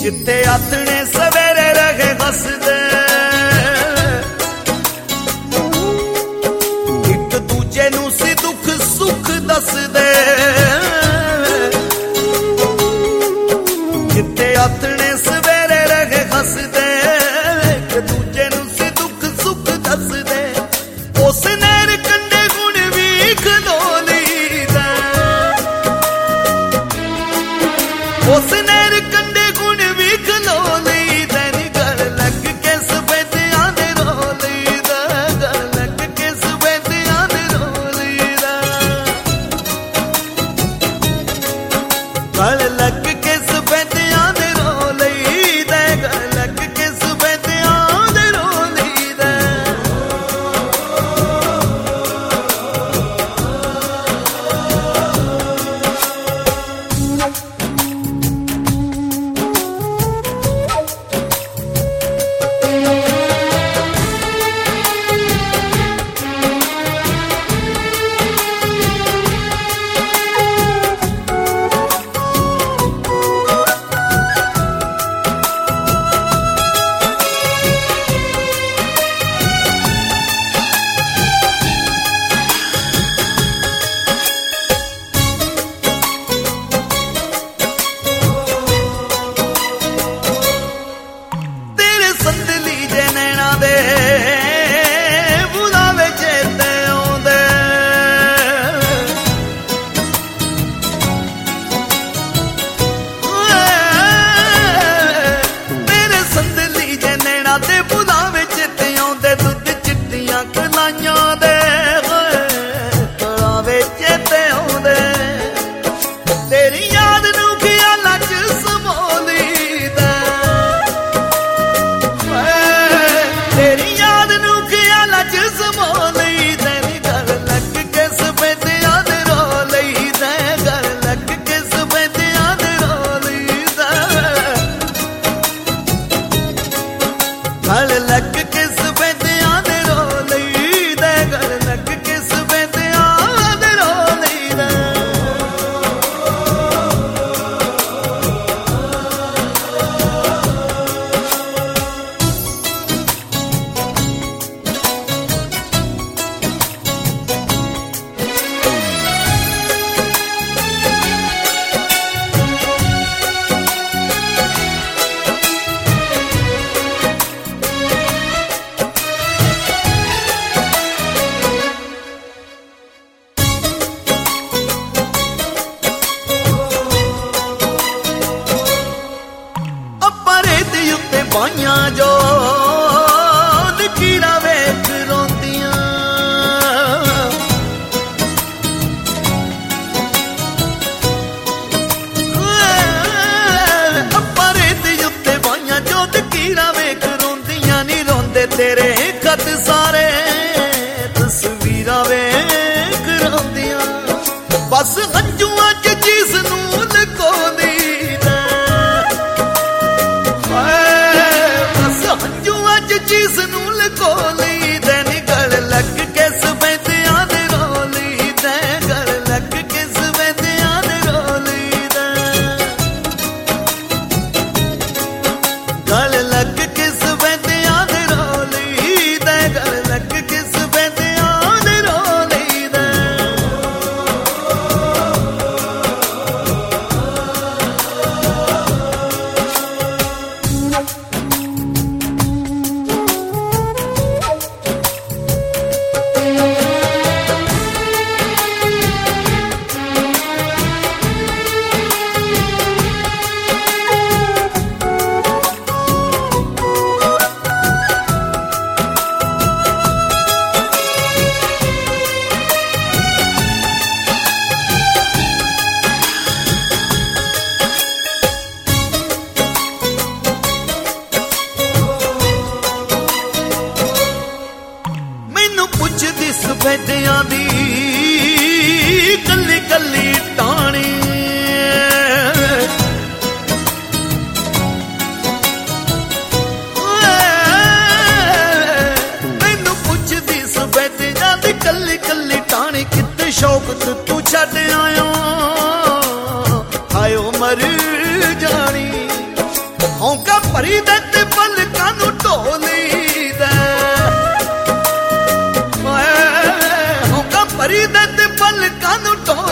जिथे आथने सवेरे रहे हसदे एक दूजे नू सी दुख सुख दसदे जिथे आथने सवेरे रहे हसदे एक दूजे नू सी दुख सुख दसदे उस नहर कंडे गुण भी खलो लीदा उस नहर कंडे गुण भी खलो लीदा नी गल लग के सफेदियां दे रो लीदा गल लग के सफेदियां दे रो लीदा गल लग के सफेदियां दे रो लीदा गल लग के सफेदियां दे रो लीदा संदली जे नैना दे बुलावे चेते आउंदे तेरे संदली जे नैना दे बुलावे चेते आउंदे दुध चिट्टियां कलाइयां दे बुलावे चेते आउंदे तेरी याद नू ख्यालां च समोलीदा तेरी याद नू ख्यालां च समो लईदा नी गल लग के सफेदियां दे रो लईदा गल लग के सफेदियां दे रो लईदा गल लग के सफेदियां दे रो लईदा गल लग के सफेदियां दे रो लईदा पाइयां जो लकीरां वेख रोंदियां अप्पा रेत उत्ते पाइयां जो लकीरां वेख रोंदियां नी रोंदे तेरे खत सारे तस्वीरां वेख रोंदियां बस हंजुआं च जिस नू लको दीदा हंजुआं च जिस नू लको लईदा नी गल लग के सफेदियां दे रो लईदा गल लग के सफेदियां दे रो लईदा गल लग के सफेदियां दे रो लईदा गल लग के सफेदियां दे रो लईदा सफेदियां दी कल्ली कल्ली टाणी मैनू पुछदी सफेदियां दी कल्ली कल्ली टाणी किते शौक तू छड्ड आयो आयो मर जानी ਹੌਂਕਾ ਭਰੀ ਦੇ ਤੇ ਪਲਕਾਂ ਨੂੰ ਢੋਲੀਦਾ ਹੌਂਕਾ ਭਰੀ ਦੇ ਤੇ ਪਲਕਾਂ ਨੂੰ